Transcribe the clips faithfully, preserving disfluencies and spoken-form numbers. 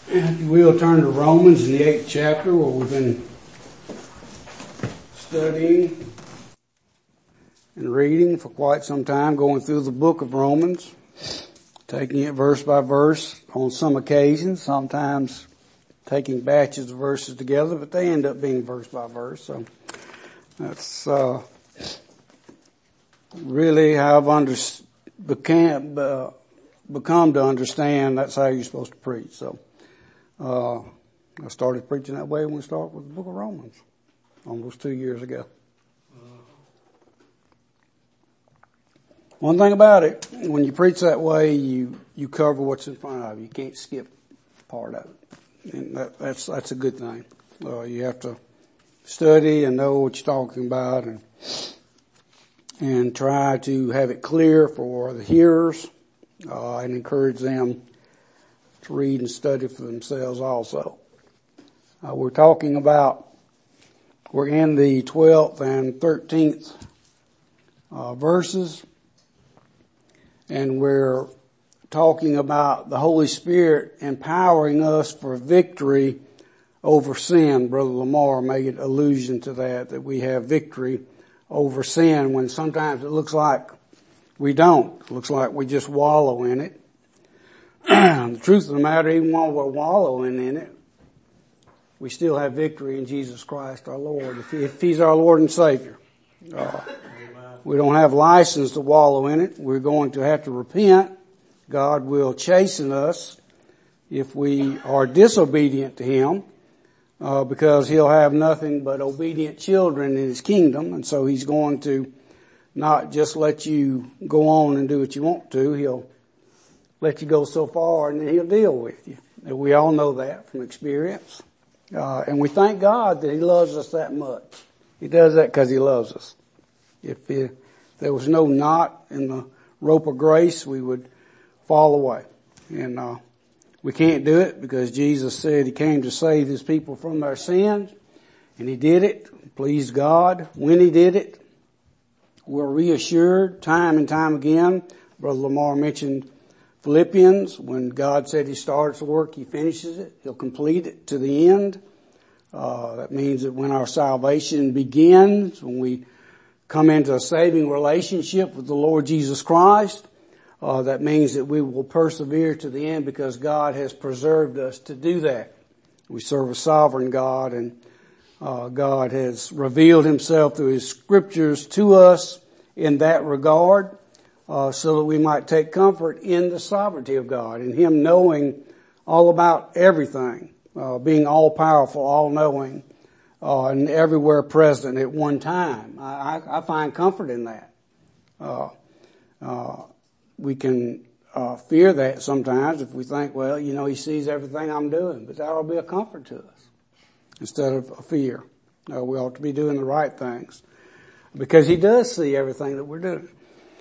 If you will, turn to Romans in the eighth chapter, where we've been studying and reading for quite some time, going through the book of Romans, taking it verse by verse on some occasions, sometimes taking batches of verses together, but they end up being verse by verse. So that's uh, really how I've under, became, uh, become to understand that's how you're supposed to preach. So uh, I started preaching that way when we started with the book of Romans almost two years ago. One thing about it, when you preach that way, you, you cover what's in front of you. You can't skip part of it. And that, that's, that's a good thing. Uh, you have to study and know what you're talking about and, and try to have it clear for the hearers, uh, and encourage them to read and study for themselves also. Uh, we're talking about, we're in the twelfth and thirteenth, uh, verses. And we're talking about the Holy Spirit empowering us for victory over sin. Brother Lamar made allusion to that, that we have victory over sin when sometimes it looks like we don't. It looks like we just wallow in it. The truth of the matter, even while we're wallowing in it, we still have victory in Jesus Christ our Lord, if, he, if He's our Lord and Savior. Uh, We don't have license to wallow in it. We're going to have to repent. God will chasten us if we are disobedient to Him, uh, because He'll have nothing but obedient children in His kingdom. And so He's going to not just let you go on and do what you want to. He'll let you go so far and then He'll deal with you. And we all know that from experience. Uh, and we thank God that He loves us that much. He does that because He loves us. If there was no knot in the rope of grace, we would fall away. And uh we can't do it because Jesus said He came to save His people from their sins. And He did it. Pleased God when He did it. We're reassured time and time again. Brother Lamar mentioned Philippians. When God said He starts the work, He finishes it. He'll complete it to the end. Uh that means that when our salvation begins, when we come into a saving relationship with the Lord Jesus Christ, uh, that means that we will persevere to the end because God has preserved us to do that. We serve a sovereign God, and uh, God has revealed Himself through His scriptures to us in that regard, uh, so that we might take comfort in the sovereignty of God and Him knowing all about everything, uh, being all powerful, all knowing. Uh, and everywhere present at one time. I, I, I find comfort in that. Uh, uh, we can, uh, fear that sometimes if we think, well, you know, He sees everything I'm doing, but that ought to be a comfort to us instead of a fear. Uh, we ought to be doing the right things because He does see everything that we're doing.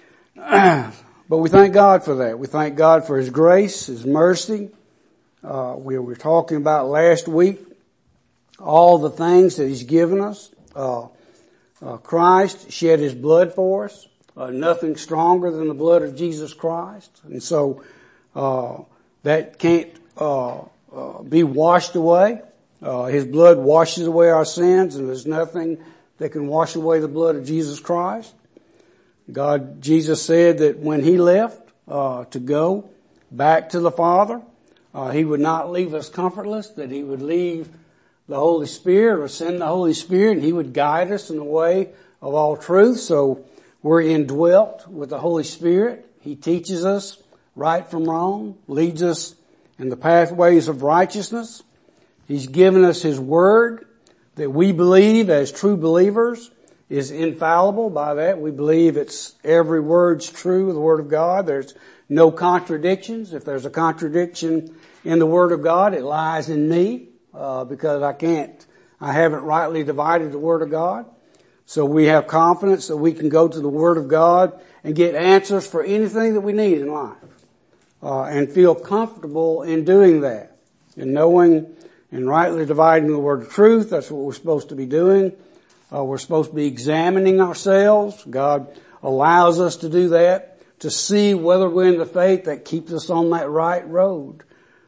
But we thank God for that. We thank God for His grace, His mercy. Uh, we were talking about last week all the things that He's given us. Uh, uh, Christ shed His blood for us. Uh, nothing stronger than the blood of Jesus Christ. And so, uh, that can't, uh, uh, be washed away. Uh, His blood washes away our sins, and there's nothing that can wash away the blood of Jesus Christ. God, Jesus said that when He left, uh, to go back to the Father, uh, He would not leave us comfortless, that He would leave the Holy Spirit, or send the Holy Spirit, and He would guide us in the way of all truth. So we're indwelt with the Holy Spirit. He teaches us right from wrong, leads us in the pathways of righteousness. He's given us His Word that we believe as true believers is infallible. By that we believe it's every word's true, the Word of God. There's no contradictions. If there's a contradiction in the Word of God, it lies in me. Uh, because I can't, I haven't rightly divided the Word of God. So we have confidence that we can go to the Word of God and get answers for anything that we need in life. Uh, and feel comfortable in doing that. And knowing and rightly dividing the word of truth, that's what we're supposed to be doing. Uh, we're supposed to be examining ourselves. God allows us to do that, to see whether we're in the faith that keeps us on that right road.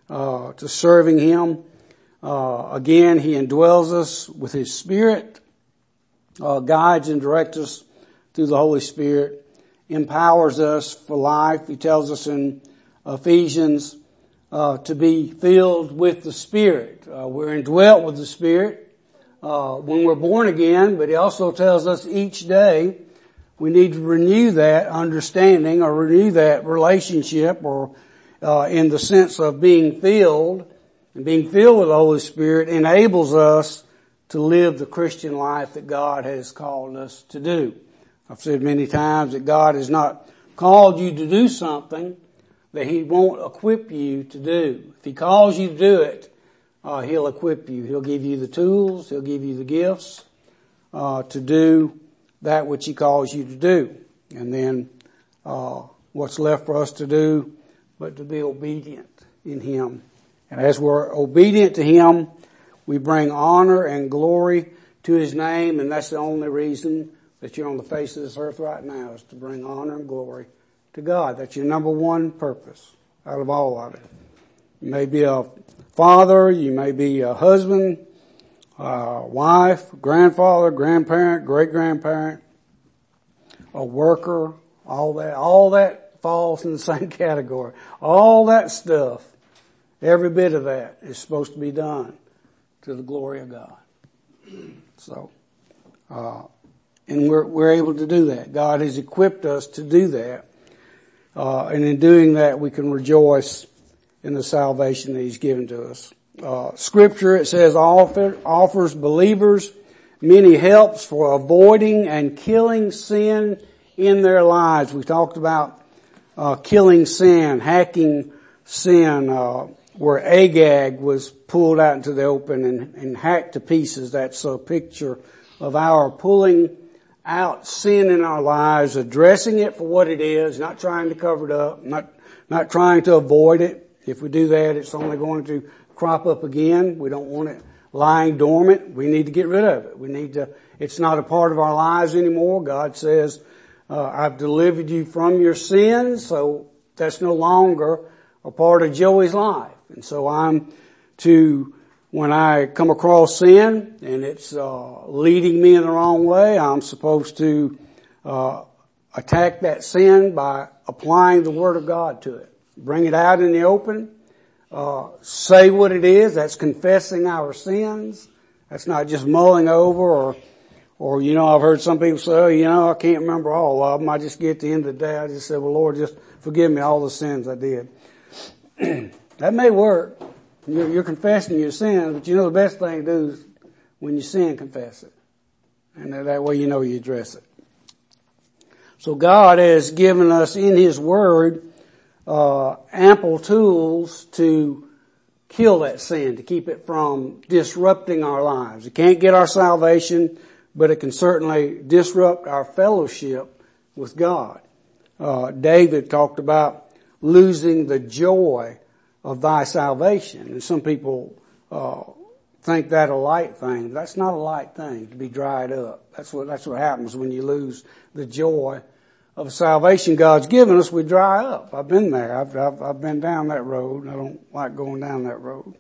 uh, to serving Him. Uh, again, He indwells us with His Spirit, uh, guides and directs us through the Holy Spirit, empowers us for life. He tells us in Ephesians uh, to be filled with the Spirit. Uh, we're indwelt with the Spirit uh, when we're born again, but He also tells us each day we need to renew that understanding or renew that relationship, or uh, in the sense of being filled. And being filled with the Holy Spirit enables us to live the Christian life that God has called us to do. I've said many times that God has not called you to do something that He won't equip you to do. If He calls you to do it, uh, He'll equip you. He'll give you the tools. He'll give you the gifts uh, to do that which He calls you to do. And then uh what's left for us to do but to be obedient in Him. And as we're obedient to Him, we bring honor and glory to His name, and that's the only reason that you're on the face of this earth right now, is to bring honor and glory to God. That's your number one purpose out of all of it. You may be a father, you may be a husband, uh, wife, grandfather, grandparent, great-grandparent, a worker, all that, all that falls in the same category. All that stuff, every bit of that is supposed to be done to the glory of God. So, uh, and we're, we're able to do that. God has equipped us to do that. Uh, and in doing that, we can rejoice in the salvation that He's given to us. Uh, scripture, it says, offer, offers believers many helps for avoiding and killing sin in their lives. We talked about, uh, killing sin, hacking sin, uh, where Agag was pulled out into the open and, and hacked to pieces. That's a picture of our pulling out sin in our lives, addressing it for what it is, not trying to cover it up, not, not trying to avoid it. If we do that, it's only going to crop up again. We don't want it lying dormant. We need to get rid of it. We need to, it's not a part of our lives anymore. God says, uh, I've delivered you from your sins, so that's no longer a part of Joey's life. And so I'm to, when I come across sin and it's uh leading me in the wrong way, I'm supposed to uh attack that sin by applying the Word of God to it. Bring it out in the open, uh say what it is. That's confessing our sins. That's not just mulling over or, or, you know, I've heard some people say, oh, you know, I can't remember all of them. I just get to the end of the day, I just say, well, Lord, just forgive me all the sins I did. That may work. You're, you're confessing your sin, but you know the best thing to do is when you sin, confess it. And that way you know you address it. So God has given us in His Word uh ample tools to kill that sin, to keep it from disrupting our lives. It can't get our salvation, but it can certainly disrupt our fellowship with God. Uh David talked about losing the joy of thy salvation. And some people uh think that a light thing. That's not a light thing, to be dried up. That's what that's what happens when you lose the joy of salvation God's given us. We dry up. I've been there. I've I've, I've been down that road. I don't like going down that road.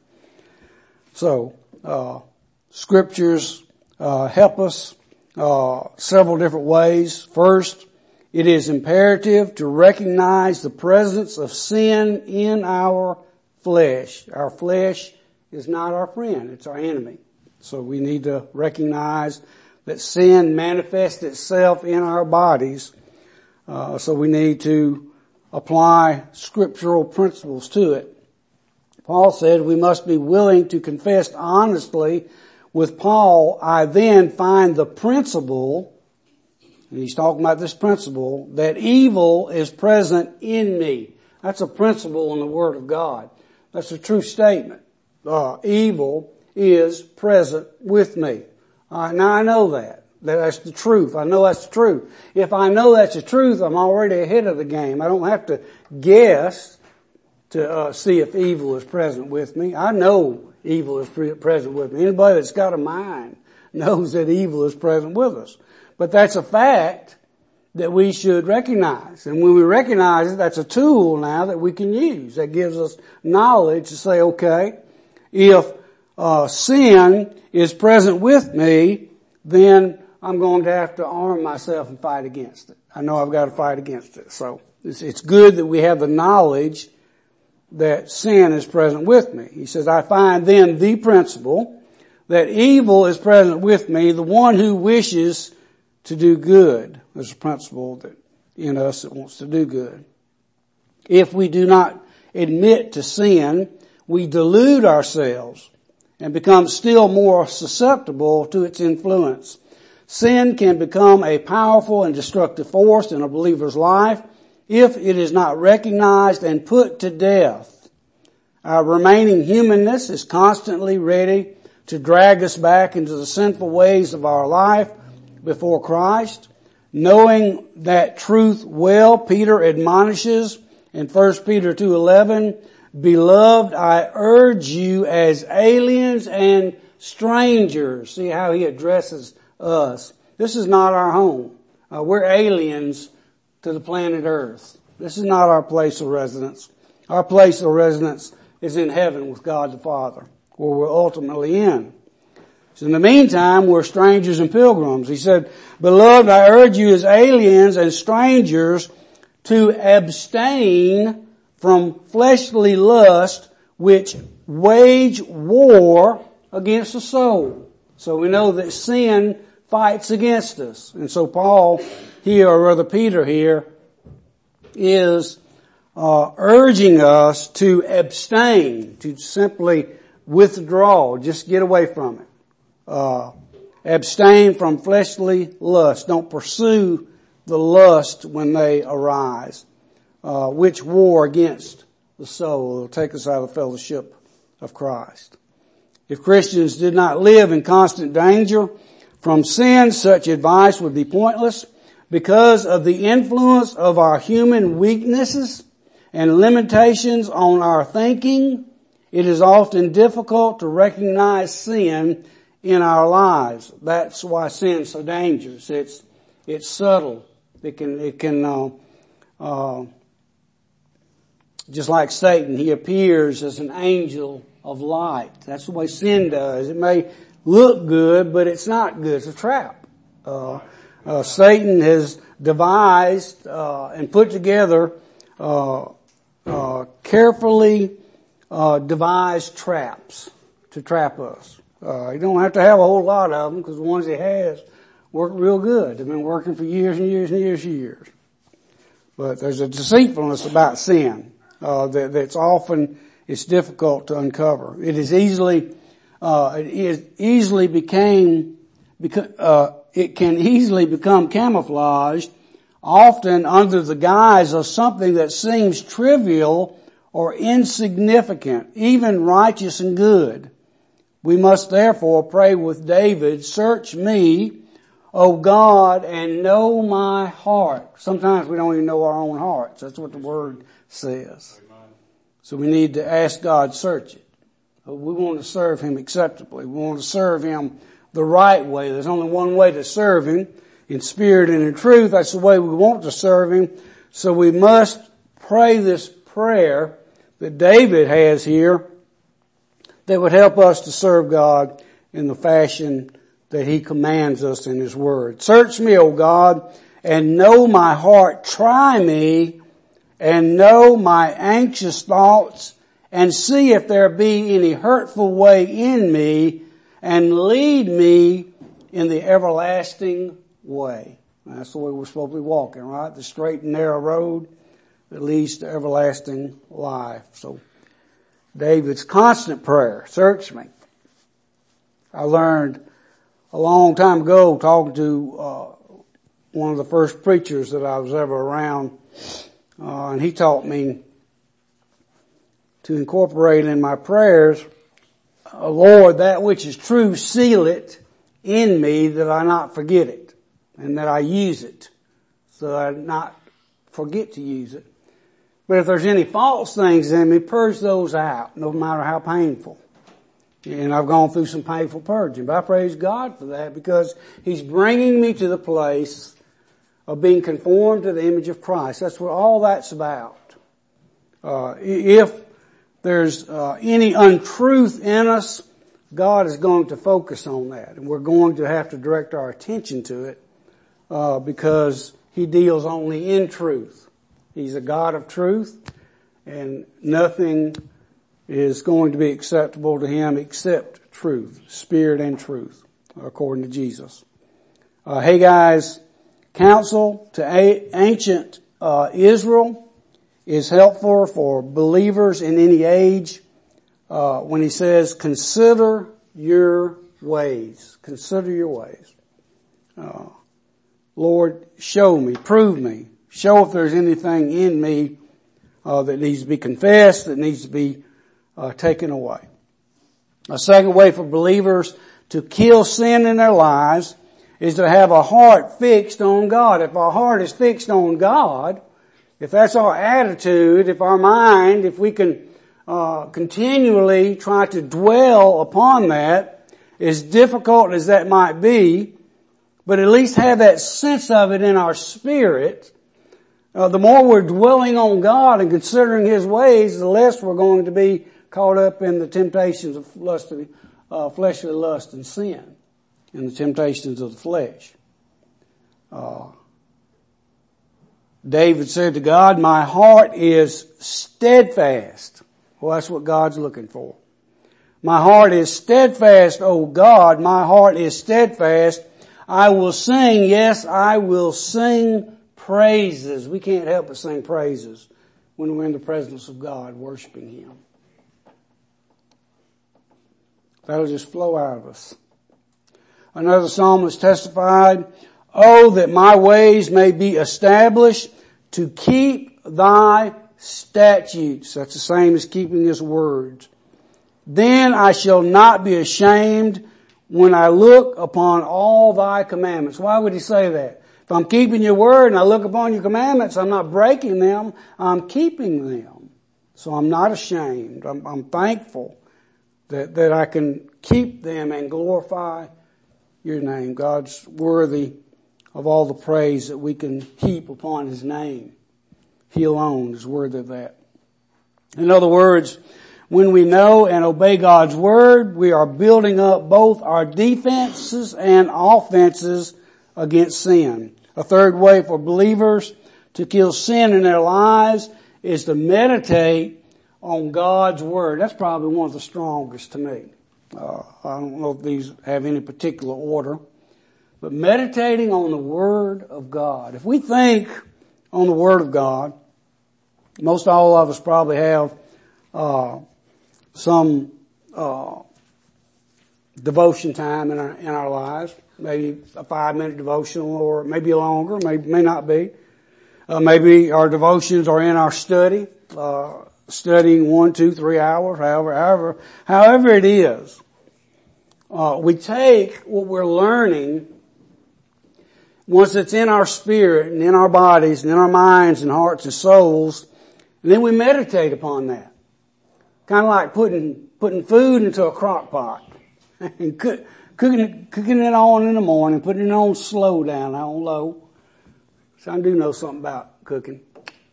So uh scriptures uh help us uh several different ways. First, it is imperative to recognize the presence of sin in our flesh. Our flesh is not our friend, it's our enemy. So we need to recognize that sin manifests itself in our bodies. Uh, so we need to apply scriptural principles to it. Paul said we must be willing to confess honestly. With Paul, I then find the principle, and he's talking about this principle, that evil is present in me. That's a principle in the Word of God. That's a true statement. Uh, evil is present with me. All right, now I know that. That's the truth. I know that's the truth. If I know that's the truth, I'm already ahead of the game. I don't have to guess to uh, see if evil is present with me. I know evil is pre- present with me. Anybody that's got a mind knows that evil is present with us. But that's a fact that we should recognize. And when we recognize it, that's a tool now that we can use. That gives us knowledge to say, okay, if uh, sin is present with me, then I'm going to have to arm myself and fight against it. I know I've got to fight against it. So it's, it's good that we have the knowledge that sin is present with me. He says, I find then the principle that evil is present with me, the one who wishes to do good. There's a principle that in us that wants to do good. If we do not admit to sin, we delude ourselves and become still more susceptible to its influence. Sin can become a powerful and destructive force in a believer's life if it is not recognized and put to death. Our remaining humanness is constantly ready to drag us back into the sinful ways of our life before Christ. Knowing that truth well, Peter admonishes in First Peter two eleven, Beloved, I urge you as aliens and strangers. See how he addresses us. This is not our home. Uh, we're aliens to the planet Earth. This is not our place of residence. Our place of residence is in heaven with God the Father, where we're ultimately in. So in the meantime, we're strangers and pilgrims. He said, Beloved, I urge you as aliens and strangers to abstain from fleshly lust which wage war against the soul. So we know that sin fights against us. And so Paul here, or rather Peter here, is uh, urging us to abstain, to simply withdraw, just get away from it. Uh, abstain from fleshly lust. Don't pursue the lust when they arise, uh, which war against the soul. It'll take us out of the fellowship of Christ. If Christians did not live in constant danger from sin, such advice would be pointless because of the influence of our human weaknesses and limitations on our thinking. It is often difficult to recognize sin in our lives. That's why sin's so dangerous. It's, it's subtle. It can, it can, uh, uh, just like Satan, he appears as an angel of light. That's the way sin does. It may look good, but it's not good. It's a trap. Uh, uh, Satan has devised, uh, and put together, uh, uh, carefully, uh, devised traps to trap us. Uh, you don't have to have a whole lot of them because the ones he has work real good. They've been working for years and years and years and years. But there's a deceitfulness about sin, uh, that, that's often, it's difficult to uncover. It is easily, uh, it is easily became, beca- uh, it can easily become camouflaged, often under the guise of something that seems trivial or insignificant, even righteous and good. We must therefore pray with David, search me, O God, and know my heart. Sometimes we don't even know our own hearts. That's what the Word says. So we need to ask God, search it. We want to serve Him acceptably. We want to serve Him the right way. There's only one way to serve Him, in spirit and in truth. That's the way we want to serve Him. So we must pray this prayer that David has here that would help us to serve God in the fashion that He commands us in His Word. Search me, O God, and know my heart. Try me and know my anxious thoughts, and see if there be any hurtful way in me, and lead me in the everlasting way. That's the way we're supposed to be walking, right? The straight and narrow road that leads to everlasting life. So David's constant prayer, search me. I learned a long time ago talking to uh, one of the first preachers that I was ever around, uh, and he taught me to incorporate in my prayers, oh, Lord, that which is true, seal it in me that I not forget it, and that I use it, so that I not forget to use it. But if there's any false things in me, purge those out, no matter how painful. And I've gone through some painful purging, but I praise God for that because He's bringing me to the place of being conformed to the image of Christ. That's what all that's about. Uh, if there's uh, any untruth in us, God is going to focus on that, and we're going to have to direct our attention to it uh, because He deals only in truth. He's a God of truth, and nothing is going to be acceptable to Him except truth, spirit and truth, according to Jesus. Uh, Haggai's counsel to a- ancient uh, Israel is helpful for believers in any age uh, when he says, consider your ways. Consider your ways. Uh, Lord, show me, prove me, show if there's anything in me uh, that needs to be confessed, that needs to be uh, taken away. A second way for believers to kill sin in their lives is to have a heart fixed on God. If our heart is fixed on God, if that's our attitude, if our mind, if we can uh, continually try to dwell upon that, as difficult as that might be, but at least have that sense of it in our spirit, uh, the more we're dwelling on God and considering His ways, the less we're going to be caught up in the temptations of lust, uh, fleshly lust and sin, and the temptations of the flesh. Uh, David said to God, my heart is steadfast. Well, that's what God's looking for. My heart is steadfast, O God, my heart is steadfast. I will sing, yes, I will sing praises. We can't help but sing praises when we're in the presence of God, worshiping Him. That'll just flow out of us. Another psalmist testified, oh, that my ways may be established to keep thy statutes. That's the same as keeping His words. Then I shall not be ashamed when I look upon all thy commandments. Why would he say that? If I'm keeping your word and I look upon your commandments, I'm not breaking them, I'm keeping them. So I'm not ashamed. I'm, I'm thankful that, that I can keep them and glorify your name. God's worthy of all the praise that we can heap upon His name. He alone is worthy of that. In other words, when we know and obey God's word, we are building up both our defenses and offenses against sin. A third way for believers to kill sin in their lives is to meditate on God's word. That's probably one of the strongest to me. Uh, I don't know if these have any particular order. But meditating on the Word of God. If we think on the Word of God, most all of us probably have uh some uh devotion time in our in our lives. Maybe a five minute devotional, or maybe longer, maybe may not be. Uh, maybe our devotions are in our study, uh studying one, two, three hours, however, however, however it is. Uh, we take what we're learning, once it's in our spirit and in our bodies and in our minds and hearts and souls, and then we meditate upon that. Kind of like putting, putting food into a crock pot and cook, cooking, cooking it on in the morning, putting it on slow down, on low. So I do know something about cooking.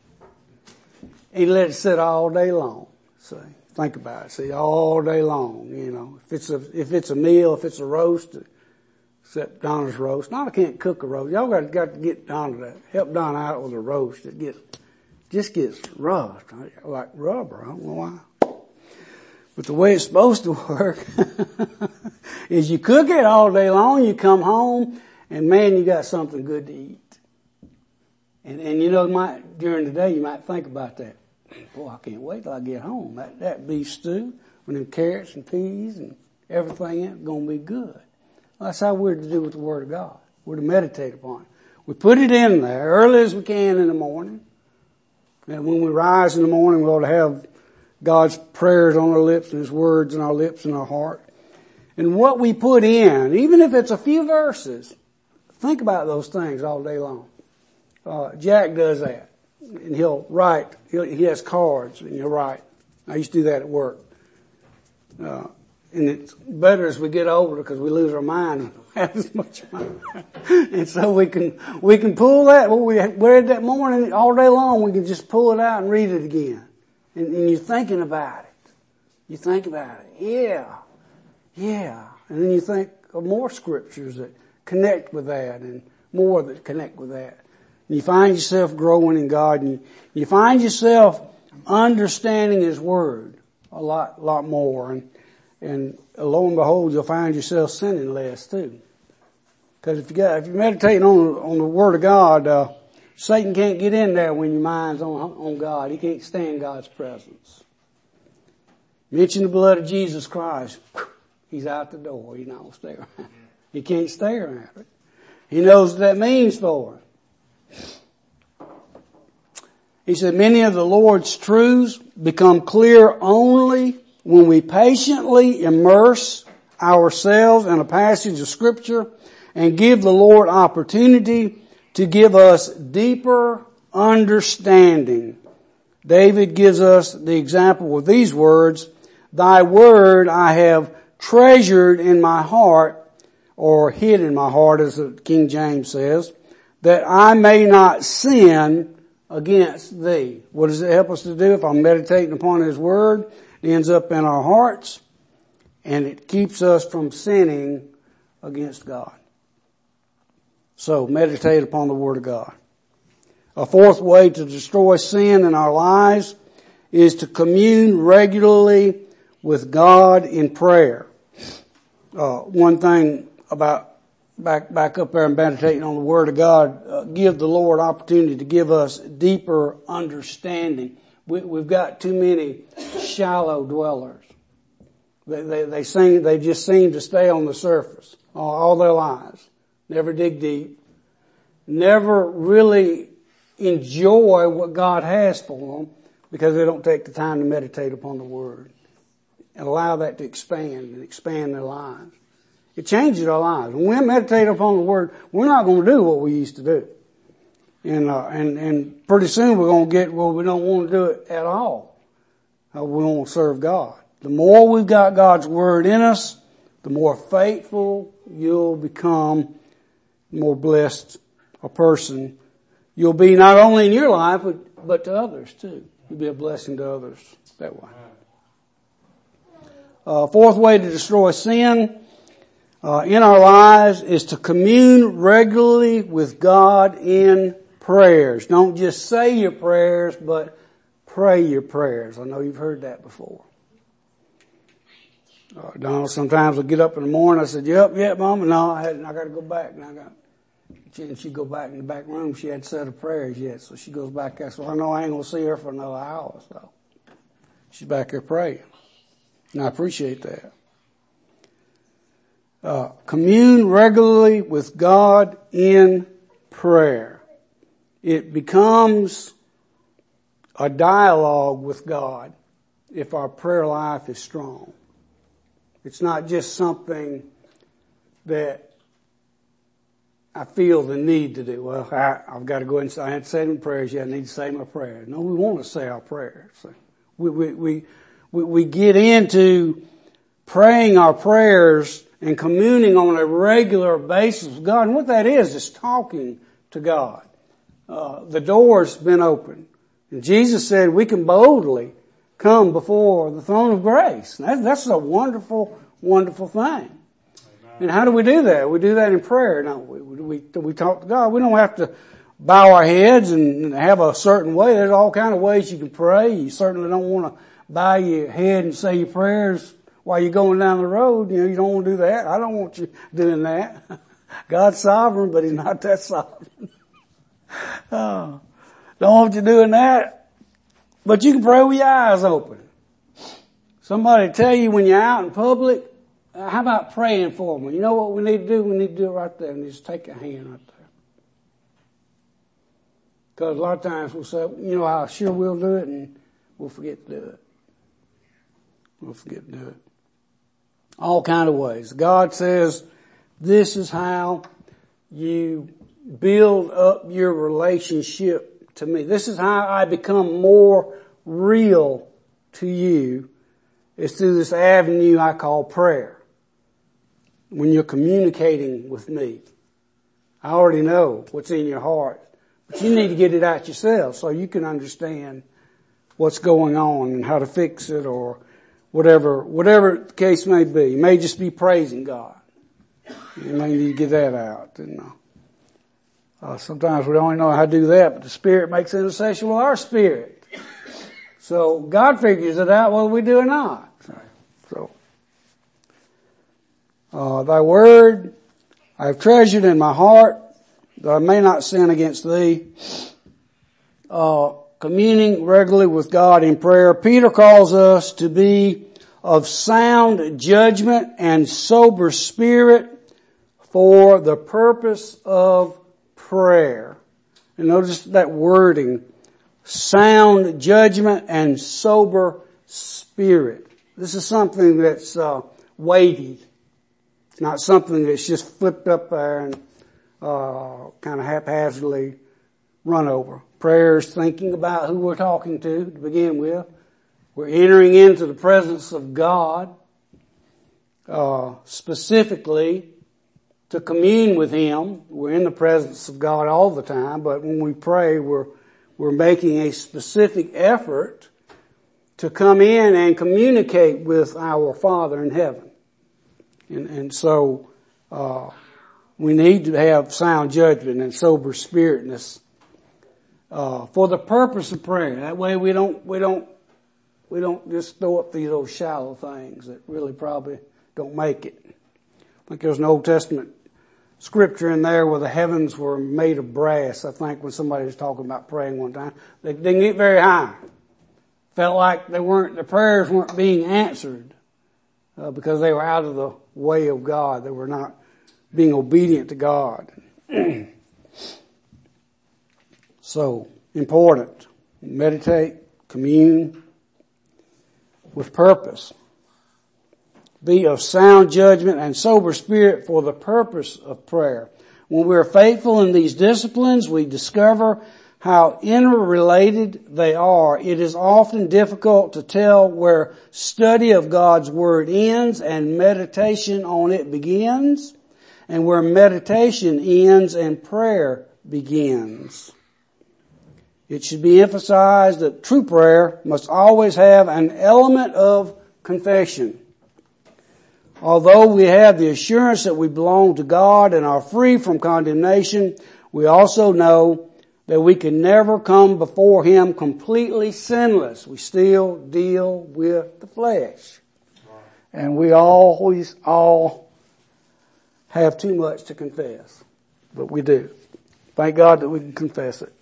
And you let it sit all day long. See, think about it. See, all day long, you know. If it's a, if it's a meal, if it's a roast, except Donna's roast. Donna can't cook a roast. Y'all got, got to get Donna to help Donna out with a roast. It gets, just gets rough, like rubber. I don't know why. But the way it's supposed to work is you cook it all day long, you come home, and man, you got something good to eat. And, and you know, might, during the day, you might think about that. Boy, I can't wait till I get home. That, that beef stew with them carrots and peas and everything in it going to be good. Well, that's how we're to do with the Word of God. We're to meditate upon it. We put it in there early as we can in the morning. And when we rise in the morning, we ought to have God's prayers on our lips and His words in our lips and our heart. And what we put in, even if it's a few verses, think about those things all day long. Uh, Jack does that. And he'll write, he'll, he has cards and he'll write. I used to do that at work. Uh, and it's better as we get older because we lose our mind and don't have as much mind. And so we can, we can pull that, what we read that morning all day long, we can just pull it out and read it again. And, and you're thinking about it. You think about it. Yeah. Yeah. And then you think of more scriptures that connect with that and more that connect with that. And you find yourself growing in God, and you, you find yourself understanding His Word a lot, lot more. And, and lo and behold, you'll find yourself sinning less too. Because if you got, if you're meditating on, on the Word of God, uh, Satan can't get in there when your mind's on, on God. He can't stand God's presence. Mention the blood of Jesus Christ. He's out the door. He's not going to stay around. He can't stay around it. He knows what that means for him. He said, many of the Lord's truths become clear only when we patiently immerse ourselves in a passage of Scripture and give the Lord opportunity to give us deeper understanding. David gives us the example with these words, Thy word I have treasured in my heart, or hid in my heart as the King James says, that I may not sin against thee. What does it help us to do? If I'm meditating upon His Word, it ends up in our hearts, and it keeps us from sinning against God. So, meditate upon the Word of God. A fourth way to destroy sin in our lives is to commune regularly with God in prayer. Uh, one thing about back back up there and meditating on the Word of God, uh, give the Lord opportunity to give us deeper understanding. We, we've got too many shallow dwellers. They, they, they seem, they just seem to stay on the surface all, all their lives. Never dig deep. Never really enjoy what God has for them because they don't take the time to meditate upon the Word and allow that to expand and expand their lives. It changes our lives. When we meditate upon the Word, we're not going to do what we used to do. And, uh, and, and pretty soon we're going to get where we don't want to do it at all. Uh, we want to serve God. The more we've got God's Word in us, the more faithful you'll become, the more blessed a person you'll be, not only in your life, but, but to others too. You'll be a blessing to others that way. Uh, fourth way to destroy sin Uh, in our lives is to commune regularly with God in prayers. Don't just say your prayers, but pray your prayers. I know you've heard that before. Uh, Donald sometimes will get up in the morning. I said, "You up yet, Mama?" "No, I hadn't. I got to go back." And I got, and she go back in the back room. She hadn't said her prayers yet, so she goes back there. So I know I ain't gonna see her for another hour. So she's back there praying, and I appreciate that. Uh, commune regularly with God in prayer. It becomes a dialogue with God if our prayer life is strong. It's not just something that I feel the need to do. Well, I, I've got to go and say, I haven't said my prayers yet. I need to say my prayers. No, we want to say our prayers. So we, we, we, we, we get into praying our prayers and communing on a regular basis with God. And what that is, is talking to God. Uh, the door's been opened. And Jesus said we can boldly come before the throne of grace. That, that's a wonderful, wonderful thing. Amen. And how do we do that? We do that in prayer, don't we? We, we, we talk to God. We don't have to bow our heads and have a certain way. There's all kind of ways you can pray. You certainly don't want to bow your head and say your prayers while you're going down the road. You know, you don't want to do that. I don't want you doing that. God's sovereign, but He's not that sovereign. Oh, don't want you doing that. But you can pray with your eyes open. Somebody tell you when you're out in public, uh, how about praying for them? You know what we need to do? We need to do it right there and just take a hand right there. Because a lot of times we'll say, you know, I sure will do it, and we'll forget to do it. We'll forget to do it. All kind of ways. God says, this is how you build up your relationship to me. This is how I become more real to you is through this avenue I call prayer. When you're communicating with me, I already know what's in your heart, but you need to get it out yourself so you can understand what's going on and how to fix it, or whatever, whatever the case may be. You may just be praising God. You may need to get that out. And, uh, uh, sometimes we don't even know how to do that, but the Spirit makes intercession with our spirit. So God figures it out whether we do or not. So, uh, thy word I have treasured in my heart, that I may not sin against thee. Uh, communing regularly with God in prayer. Peter calls us to be of sound judgment and sober spirit for the purpose of prayer. And notice that wording, sound judgment and sober spirit. This is something that's uh, weighty. It's not something that's just flipped up there and uh, kind of haphazardly run over. Prayer is thinking about who we're talking to to begin with. We're entering into the presence of God, uh, specifically to commune with Him. We're in the presence of God all the time, but when we pray, we're, we're making a specific effort to come in and communicate with our Father in heaven. And, and so, uh, we need to have sound judgment and sober spiritness, uh, for the purpose of prayer. That way we don't, we don't, we don't just throw up these old shallow things that really probably don't make it. I think there's an Old Testament scripture in there where the heavens were made of brass. I think when somebody was talking about praying one time, they didn't get very high. Felt like they weren't, the prayers weren't being answered, uh, because they were out of the way of God. They were not being obedient to God. So, important. Meditate, commune with purpose. Be of sound judgment and sober spirit for the purpose of prayer. When we are faithful in these disciplines, we discover how interrelated they are. It is often difficult to tell where study of God's Word ends and meditation on it begins, and where meditation ends and prayer begins. It should be emphasized that true prayer must always have an element of confession. Although we have the assurance that we belong to God and are free from condemnation, we also know that we can never come before Him completely sinless. We still deal with the flesh. And we always all have too much to confess. But we do. Thank God that we can confess it.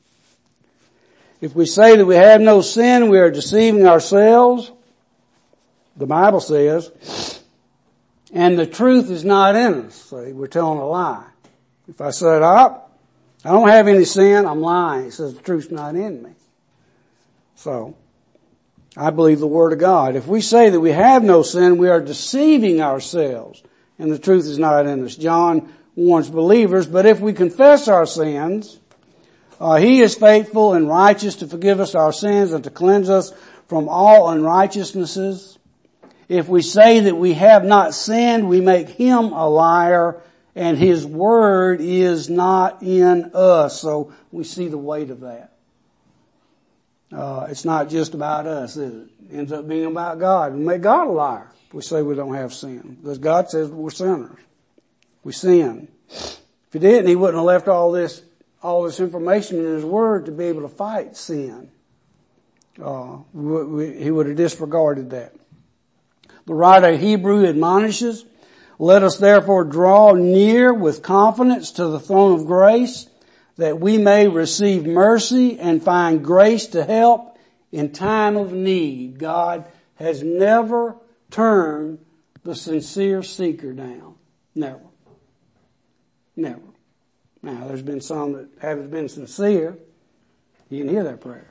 If we say that we have no sin, we are deceiving ourselves, the Bible says, and the truth is not in us. See, we're telling a lie. If I said, oh, I don't have any sin, I'm lying. It says the truth's not in me. So, I believe the Word of God. If we say that we have no sin, we are deceiving ourselves, and the truth is not in us. John warns believers, but if we confess our sins, uh, He is faithful and righteous to forgive us our sins and to cleanse us from all unrighteousnesses. If we say that we have not sinned, we make Him a liar, and His word is not in us. So we see the weight of that. Uh, it's not just about us, is it? It ends up being about God. We make God a liar if we say we don't have sin. Because God says we're sinners. We sin. If He didn't, He wouldn't have left all this, all this information in His word to be able to fight sin. Uh, we, we, He would have disregarded that. The writer of Hebrew admonishes, let us therefore draw near with confidence to the throne of grace, that we may receive mercy and find grace to help in time of need. God has never turned the sincere seeker down. Never. Never. Now, there's been some that haven't been sincere. You can hear their prayer.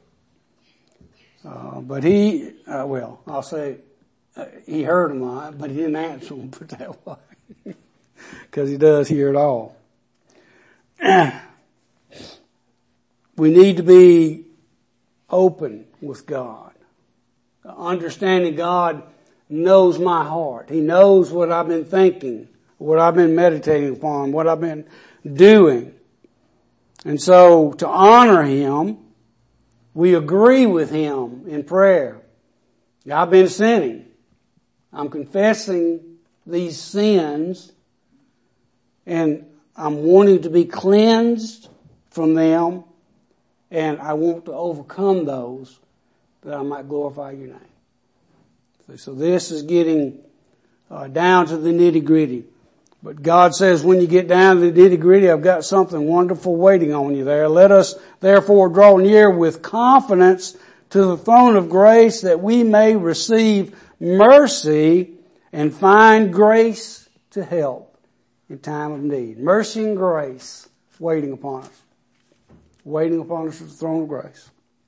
Uh, but he, uh, well, I'll say, uh, he heard them, uh, but he didn't answer them, put that way. Because he does hear it all. We need to be open with God. understanding God knows my heart. He knows what I've been thinking, what I've been meditating upon, what I've been doing. And so to honor Him, we agree with Him in prayer. I've been sinning. I'm confessing these sins and I'm wanting to be cleansed from them, and I want to overcome those that I might glorify your name. So this is getting uh, down to the nitty gritty. But God says when you get down to the nitty gritty, I've got something wonderful waiting on you there. Let us therefore draw near with confidence to the throne of grace that we may receive mercy and find grace to help in time of need. Mercy and grace waiting upon us. Waiting upon us at the throne of grace.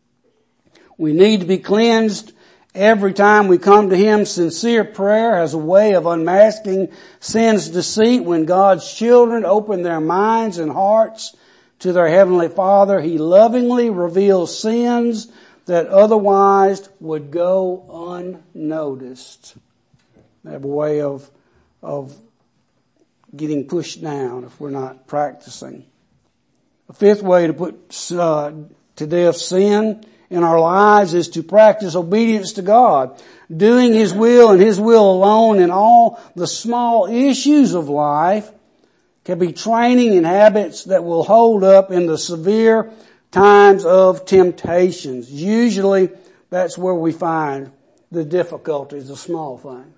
We need to be cleansed every time we come to Him. Sincere prayer as a way of unmasking sin's deceit. When God's children open their minds and hearts to their Heavenly Father, He lovingly reveals sins that otherwise would go unnoticed. They have a way of, of getting pushed down if we're not practicing. A fifth way to put uh, to death sin in our lives is to practice obedience to God, doing His will and His will alone in all the small issues of life can be training and habits that will hold up in the severe times of temptations. Usually that's where we find the difficulties, the small things.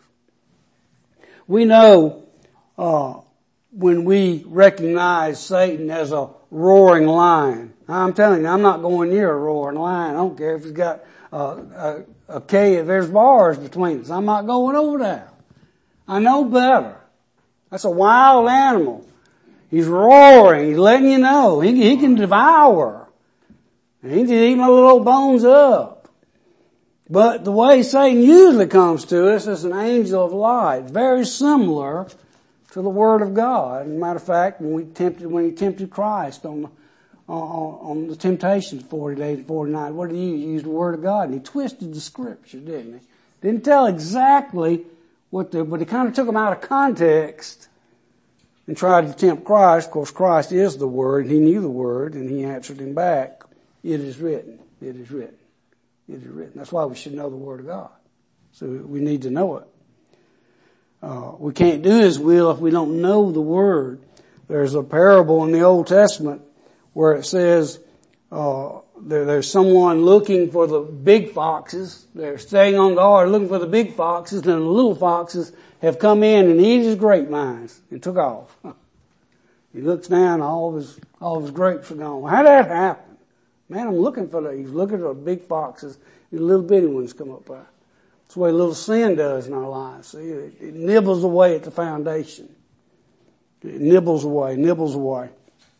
We know uh, when we recognize Satan as a roaring lion. I'm telling you, I'm not going near a roaring lion. I don't care if he's got uh, a, a cave, there's bars between us. I'm not going over there. I know better. That's a wild animal. He's roaring. He's letting you know. He, he can devour. And he can eat my little bones up. But the way Satan usually comes to us is an angel of light. Very similar to the Word of God. As a matter of fact, when we tempted, when he tempted Christ on the, on, on the temptations forty days and forty nights, what did he use? He used the Word of God, and he twisted the Scripture, didn't he? Didn't tell exactly what the, but he kind of took them out of context and tried to tempt Christ. Of course, Christ is the Word, and he knew the Word, and he answered him back, "It is written, it is written, it is written." That's why we should know the Word of God. So we need to know it. Uh, we can't do His will if we don't know the Word. There's a parable in the Old Testament where it says, uh, there, there's someone looking for the big foxes. They're staying on guard looking for the big foxes, and the little foxes have come in and eaten his grapevines and took off. He looks down, all of his, all of his grapes are gone. How did that happen? Man, I'm looking for the, he's looking for the big foxes, and the little bitty ones come up there. That's the way little sin does in our lives. See, it, it nibbles away at the foundation. It nibbles away, nibbles away.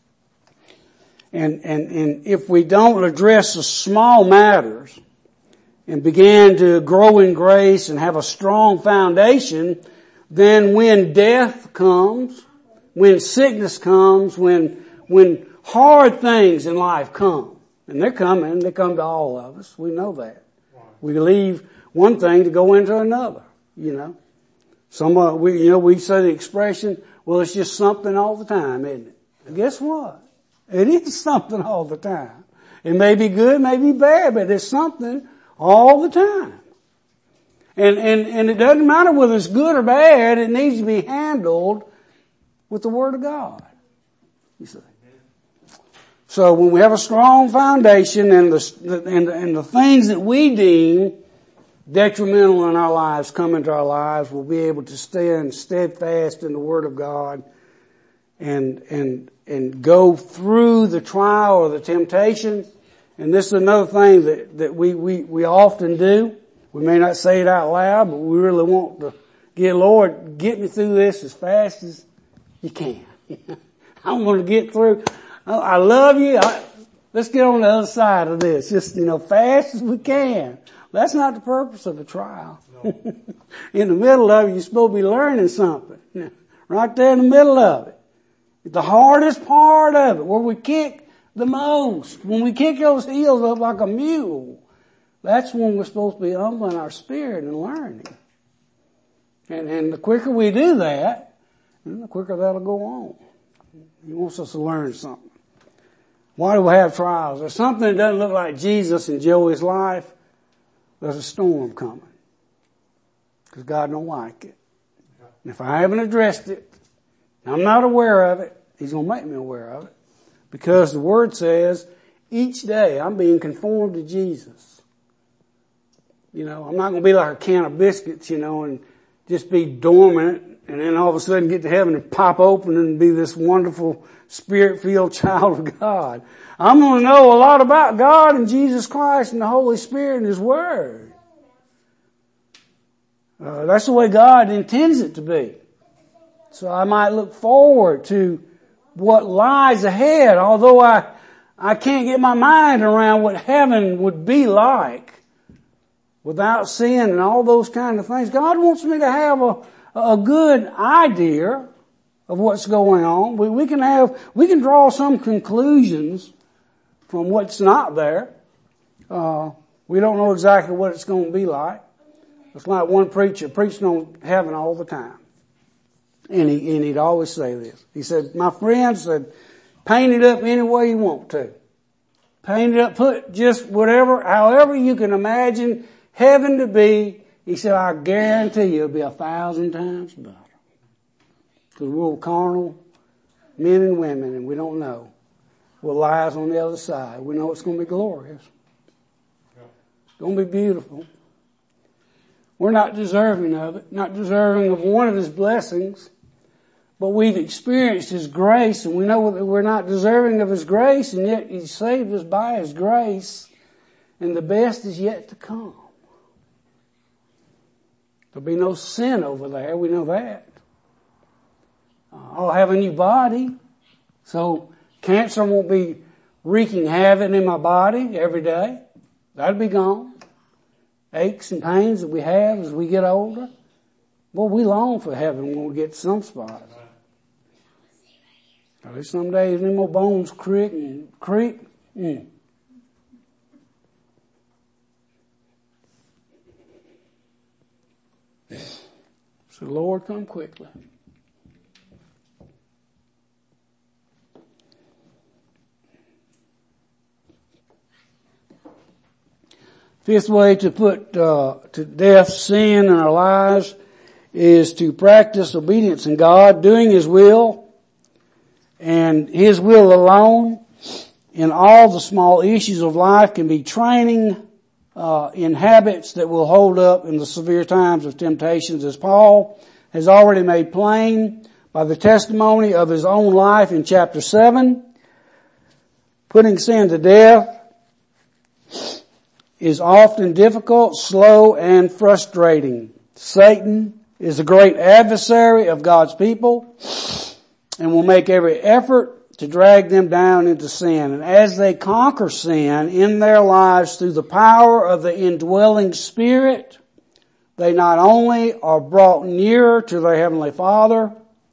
And, and, and if we don't address the small matters and begin to grow in grace and have a strong foundation, then when death comes, when sickness comes, when, when hard things in life come, and they're coming, they come to all of us. We know that. We leave one thing to go into another, you know. Some, uh, we, you know, we say the expression, well, it's just something all the time, isn't it? And guess what? It is something all the time. It may be good, it may be bad, but it's something all the time. And, and, and it doesn't matter whether it's good or bad, it needs to be handled with the Word of God. You see. So when we have a strong foundation and the, and the, and the things that we deem detrimental in our lives come into our lives, we'll be able to stand steadfast in the Word of God and, and, and go through the trial or the temptation. And this is another thing that, that we, we, we often do. We may not say it out loud, but we really want to get, Lord, get me through this as fast as you can. I'm going to get through. I love you. I, let's get on the other side of this. Just, you know, fast as we can. That's not the purpose of a trial. No. In the middle of it, you're supposed to be learning something. Right there in the middle of it. The hardest part of it, where we kick the most. When we kick those heels up like a mule, That's when we're supposed to be humbling our spirit and learning. And, and the quicker we do that, the quicker that'll go on. He wants us to learn something. Why do we have trials? There's something that doesn't look like Jesus in Joey's life. There's a storm coming. Because God don't like it. And if I haven't addressed it, I'm not aware of it, He's going to make me aware of it. Because the Word says, each day I'm being conformed to Jesus. You know, I'm not going to be like a can of biscuits, you know, and just be dormant and then all of a sudden get to heaven and pop open and be this wonderful Spirit-filled child of God. I'm going to know a lot about God and Jesus Christ and the Holy Spirit and His Word. Uh, that's the way God intends it to be. So I might look forward to what lies ahead, although I, I can't get my mind around what heaven would be like without sin and all those kind of things. God wants me to have a, a good idea of what's going on. We, we can have, we can draw some conclusions from what's not there. Uh, we don't know exactly what it's going to be like. It's like one preacher preaching on heaven all the time. And he, and he'd always say this. He said, my friend said, paint it up any way you want to. Paint it up, put just whatever, however you can imagine heaven to be. He said, I guarantee you it'll be a thousand times better. Because we're carnal men and women and we don't know what lies on the other side. We know it's going to be glorious. It's going to be beautiful. We're not deserving of it, not deserving of one of His blessings, but we've experienced His grace and we know that we're not deserving of His grace and yet He saved us by His grace and the best is yet to come. There'll be no sin over there, we know that. I'll have a new body, so cancer won't be wreaking havoc in my body every day. That'll be gone. Aches and pains that we have as we get older. Well, we long for heaven when we get to some spots. There's some days them old bones creak and creak. Mm. So Lord, come quickly. Fifth way to put uh, to death sin in our lives is to practice obedience in God, doing His will and His will alone in all the small issues of life can be training uh, in habits that will hold up in the severe times of temptations, as Paul has already made plain by the testimony of his own life in chapter seven. Putting sin to death is often difficult, slow, and frustrating. Satan is a great adversary of God's people and will make every effort to drag them down into sin. And as they conquer sin in their lives through the power of the indwelling Spirit, they not only are brought nearer to their Heavenly Father,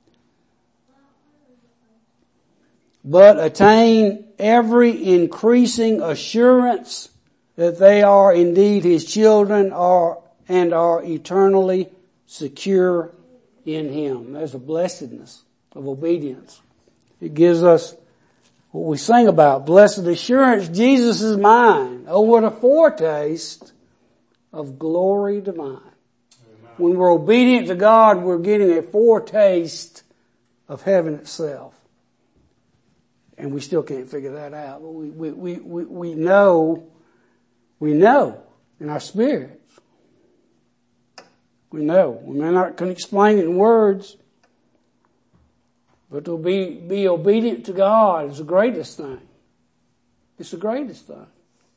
but attain every increasing assurance that they are indeed His children are and are eternally secure in Him. There's a blessedness of obedience. It gives us what we sing about, blessed assurance, Jesus is mine. Oh, what a foretaste of glory divine. Amen. When we're obedient to God, we're getting a foretaste of heaven itself. And we still can't figure that out. But we, we, we, we, we know We know in our spirits. We know. We may not can explain it in words, but to be, be obedient to God is the greatest thing. It's the greatest thing.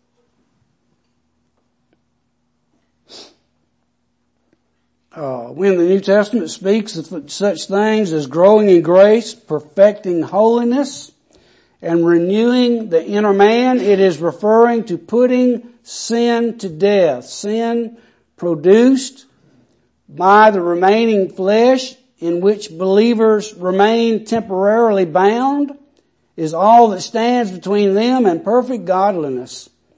Uh, when the New Testament speaks of such things as growing in grace, perfecting holiness, and renewing the inner man, it is referring to putting sin to death. Sin produced by the remaining flesh in which believers remain temporarily bound is all that stands between them and perfect godliness.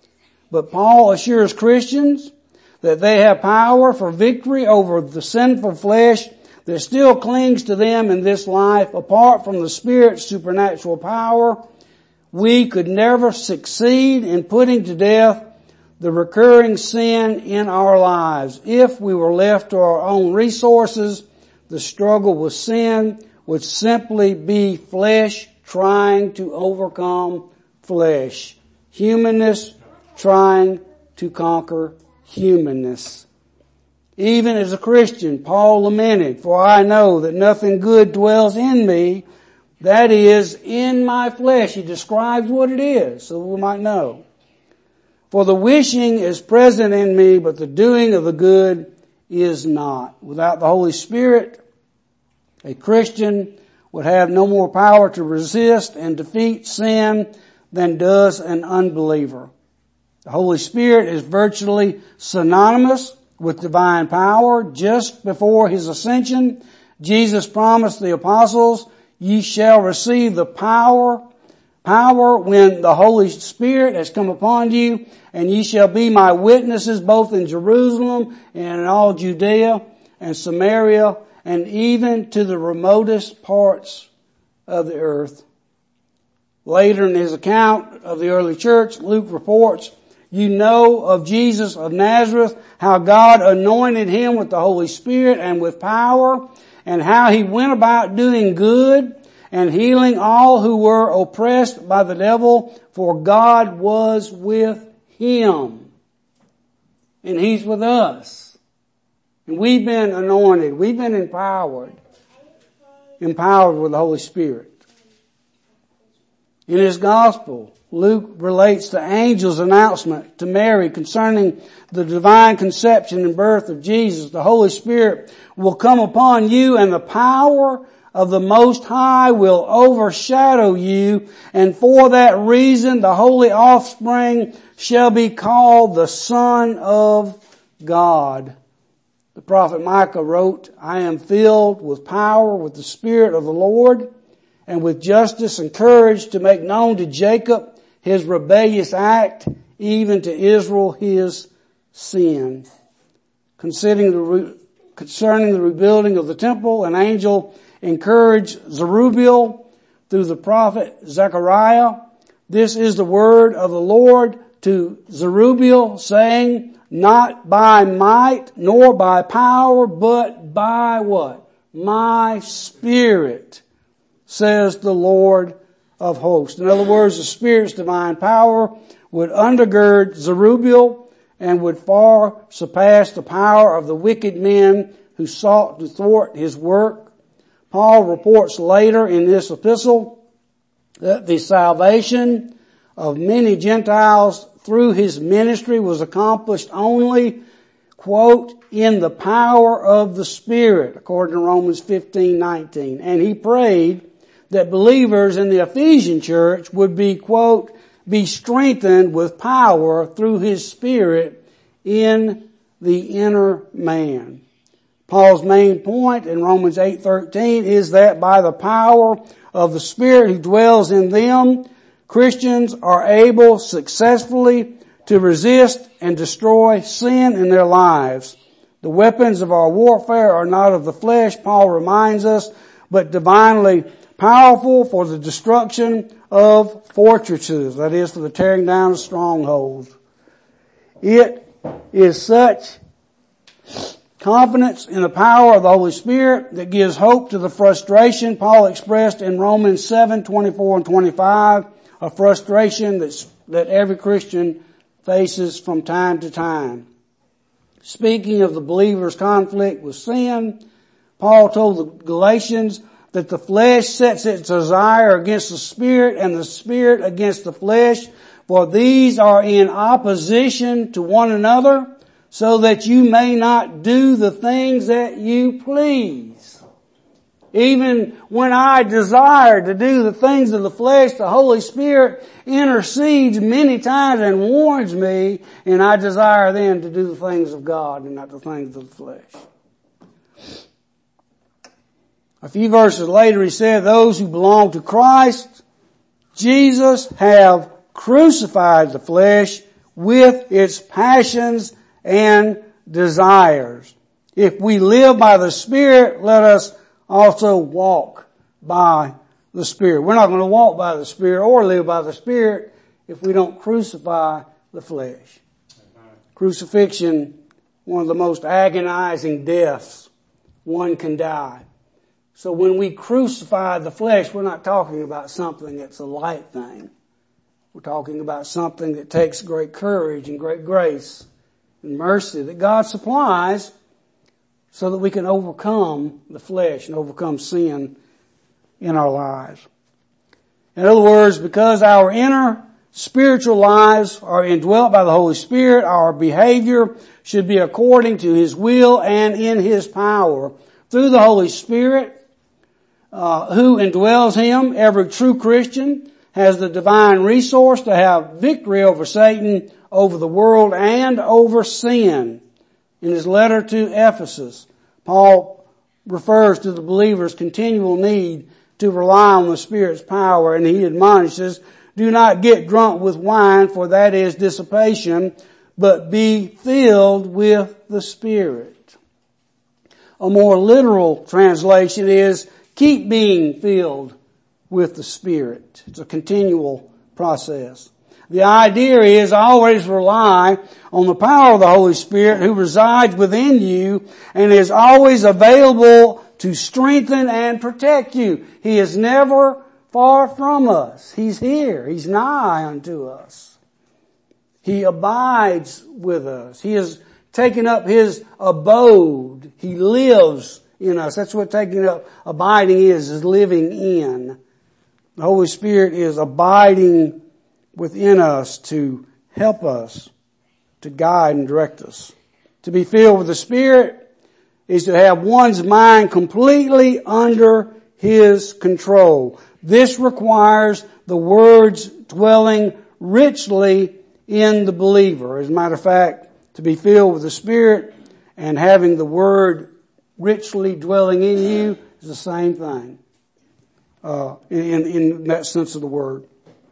But Paul assures Christians that they have power for victory over the sinful flesh that still clings to them in this life. Apart from the Spirit's supernatural power, we could never succeed in putting to death the recurring sin in our lives. If we were left to our own resources, the struggle with sin would simply be flesh trying to overcome flesh. Humanness trying to conquer humanness. Even as a Christian, Paul lamented, "For I know that nothing good dwells in me, that is, in my flesh." He describes what it is so we might know. "For the wishing is present in me, but the doing of the good is not." Without the Holy Spirit, a Christian would have no more power to resist and defeat sin than does an unbeliever. The Holy Spirit is virtually synonymous with divine power. Just before His ascension, Jesus promised the apostles, "Ye shall receive the power, power when the Holy Spirit has come upon you, and ye shall be my witnesses both in Jerusalem and in all Judea and Samaria, and even to the remotest parts of the earth." Later in his account of the early church, Luke reports, "You know of Jesus of Nazareth, how God anointed him with the Holy Spirit and with power, and how he went about doing good and healing all who were oppressed by the devil, for God was with him." And He's with us. And we've been anointed. We've been empowered. Empowered with the Holy Spirit. In his gospel, Luke relates the angel's announcement to Mary concerning the divine conception and birth of Jesus. "The Holy Spirit will come upon you, and the power of the Most High will overshadow you, and for that reason the holy offspring shall be called the Son of God." The prophet Micah wrote, "I am filled with power with the Spirit of the Lord, and with justice and courage to make known to Jacob his rebellious act, even to Israel his sin." Concerning the, re- concerning the rebuilding of the temple, an angel encouraged Zerubbabel through the prophet Zechariah. "This is the word of the Lord to Zerubbabel, saying, not by might nor by power, but by" what? "My Spirit, says the Lord of hosts." In other words, the Spirit's divine power would undergird Zerubbabel and would far surpass the power of the wicked men who sought to thwart his work. Paul reports later in this epistle that the salvation of many Gentiles through his ministry was accomplished only, quote, "in the power of the Spirit," according to Romans fifteen nineteen. And he prayed that believers in the Ephesian church would be, quote, "be strengthened with power through His Spirit in the inner man." Paul's main point in Romans eight thirteen is that by the power of the Spirit who dwells in them, Christians are able successfully to resist and destroy sin in their lives. The weapons of our warfare are not of the flesh, Paul reminds us, but divinely powerful for the destruction of fortresses, that is, for the tearing down of strongholds. It is such confidence in the power of the Holy Spirit that gives hope to the frustration Paul expressed in Romans seven twenty-four and twenty-five, a frustration that's, that every Christian faces from time to time. Speaking of the believer's conflict with sin, Paul told the Galatians that the flesh sets its desire against the Spirit and the Spirit against the flesh, for these are in opposition to one another, so that you may not do the things that you please. Even when I desire to do the things of the flesh, the Holy Spirit intercedes many times and warns me, and I desire then to do the things of God and not the things of the flesh. A few verses later he said, "Those who belong to Christ Jesus have crucified the flesh with its passions and desires. If we live by the Spirit, let us also walk by the Spirit. We're not going to walk by the Spirit or live by the Spirit if we don't crucify the flesh. Amen. Crucifixion, one of the most agonizing deaths one can die. So when we crucify the flesh, we're not talking about something that's a light thing. We're talking about something that takes great courage and great grace and mercy that God supplies so that we can overcome the flesh and overcome sin in our lives. In other words, because our inner spiritual lives are indwelt by the Holy Spirit, our behavior should be according to His will and in His power. Through the Holy Spirit, uh, who indwells him, every true Christian has the divine resource to have victory over Satan, over the world, and over sin. In his letter to Ephesus, Paul refers to the believer's continual need to rely on the Spirit's power, and he admonishes, do not get drunk with wine, for that is dissipation, but be filled with the Spirit. A more literal translation is, keep being filled with the Spirit. It's a continual process. The idea is always rely on the power of the Holy Spirit who resides within you and is always available to strengthen and protect you. He is never far from us. He's here. He's nigh unto us. He abides with us. He has taken up His abode. He lives in us. That's what taking up, abiding is, is living in. The Holy Spirit is abiding within us to help us, to guide and direct us. To be filled with the Spirit is to have one's mind completely under His control. This requires the words dwelling richly in the believer. As a matter of fact, to be filled with the Spirit and having the Word richly dwelling in you is the same thing, uh, in, in that sense of the word.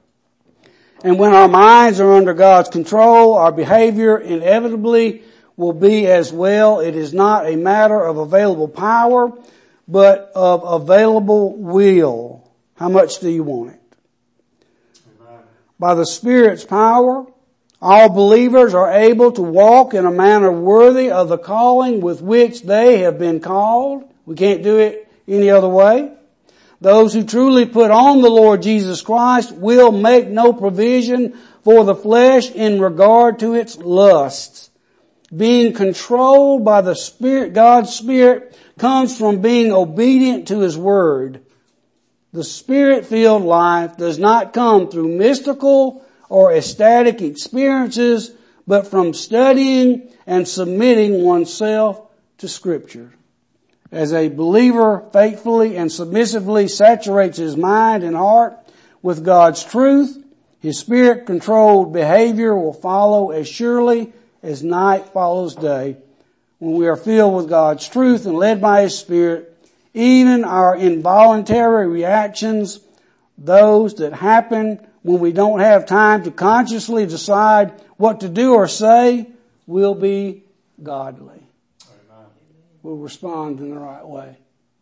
And when our minds are under God's control, our behavior inevitably will be as well. It is not a matter of available power, but of available will. How much do you want it? Amen. By the Spirit's power, all believers are able to walk in a manner worthy of the calling with which they have been called. We can't do it any other way. Those who truly put on the Lord Jesus Christ will make no provision for the flesh in regard to its lusts. Being controlled by the Spirit, God's Spirit, comes from being obedient to His Word. The Spirit-filled life does not come through mystical or ecstatic experiences, but from studying and submitting oneself to Scripture. As a believer faithfully and submissively saturates his mind and heart with God's truth, his Spirit-controlled behavior will follow as surely as night follows day. When we are filled with God's truth and led by His Spirit, even our involuntary reactions, those that happen when we don't have time to consciously decide what to do or say, will be godly. We'll respond in the right way.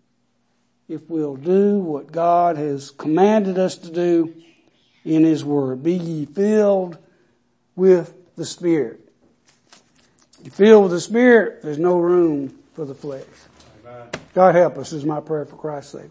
If we'll do what God has commanded us to do in His Word. Be ye filled with the Spirit. If you're filled with the Spirit, there's no room for the flesh. Amen. God help us is my prayer for Christ's sake.